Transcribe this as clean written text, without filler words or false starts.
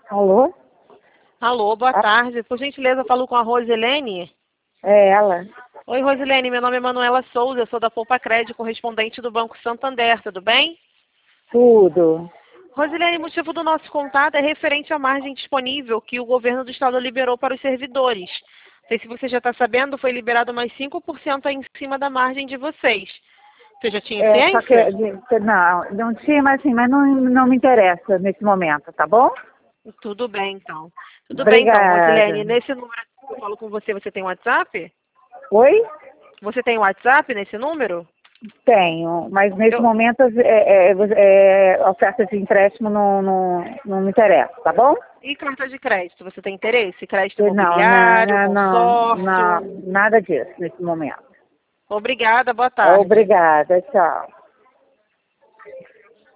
Alô? Alô, boa Ah, tarde. Por gentileza, eu falo com a Rosilene. é ela. Oi, Rosilene, meu nome é Manuela Souza, eu sou da Poupa Crédito, correspondente do Banco Santander, tudo bem? Tudo. Rosilene, o motivo do nosso contato é referente à margem disponível que o governo do estado liberou para os servidores. Não sei se você já está sabendo, foi liberado mais 5% aí em cima da margem de vocês. Você já tinha É, só que ciência? não tinha, mas assim, mas não me interessa nesse momento, tá bom? Tudo bem, então. Tudo bem, então, Obrigada. Rosilene. Nesse número que eu falo com você, você tem WhatsApp? Oi? Você tem WhatsApp nesse número? Tenho, mas nesse Eu, momento oferta de empréstimo não me interessa, tá bom? E carta de crédito, você tem interesse? Crédito Não, imobiliário, consórcio? nada disso nesse momento. Obrigada, boa tarde. Obrigada, tchau.